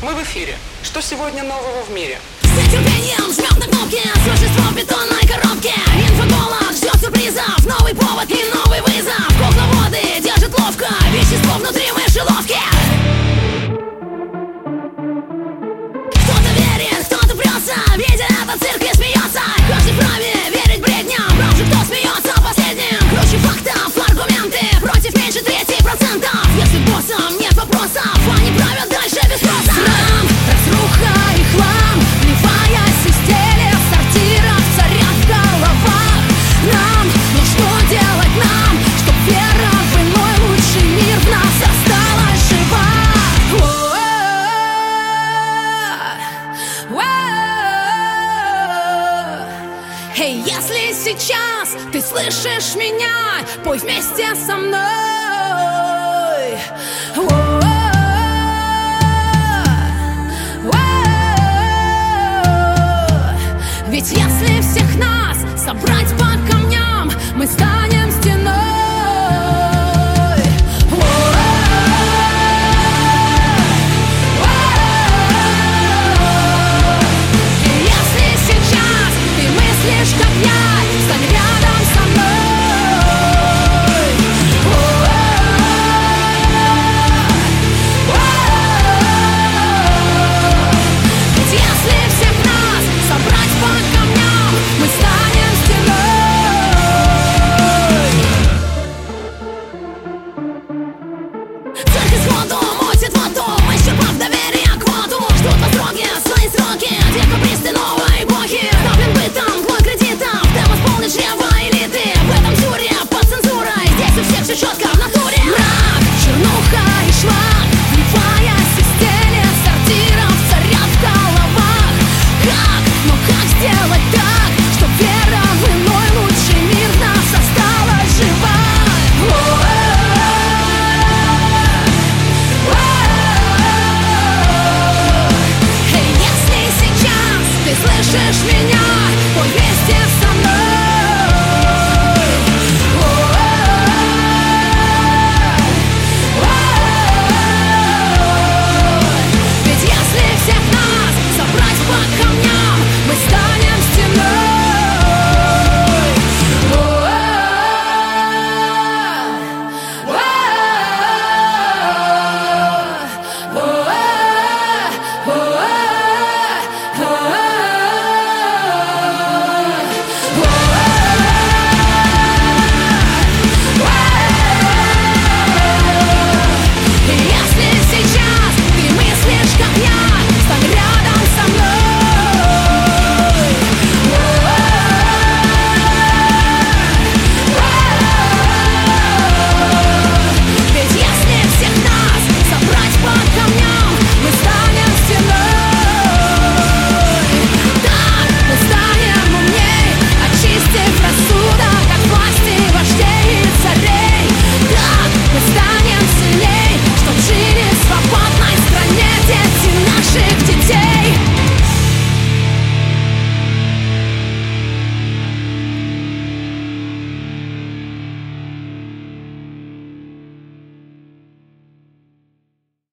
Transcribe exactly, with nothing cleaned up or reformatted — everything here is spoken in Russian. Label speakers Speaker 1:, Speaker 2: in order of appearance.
Speaker 1: Мы в эфире. Что сегодня нового в мире?
Speaker 2: С нетерпением жмет на кнопки существо в бетонной коробке. Инфогола ждет сюрпризов, новый повод и новый вызов. Кукловоды держат ловко вещество внутри мышеловки. Кто-то верит, кто-то прется, видя этот цирк и смеется. Каждый вправе верить бредням, прав же кто смеется последним. Круче фактов, аргументы против меньше трети процентов. Если боссам нет вопросов, они правят дальше без спроса. Срам, разруха и хлам, вливаясь из телес, сортиров, царят в головах. Нам, ну что делать нам, чтоб вера в иной лучший мир в нас осталась жива? Эй, если сейчас ты слышишь меня, пой вместе со мной. Ведь если всех нас собрать по камням, мы станем